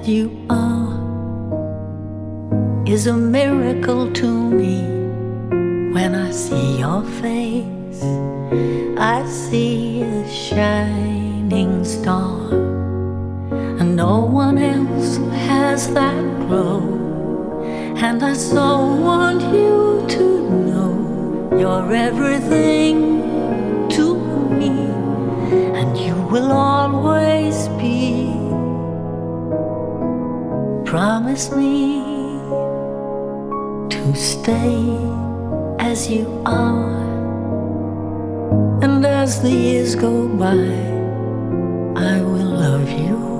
that you are is a miracle to me. When I see your face, I see a shining star, and no one else has that glow. And I so want you to know you're everything to me, and you will always be. Promise me to stay as you are, and as the years go by, I will love you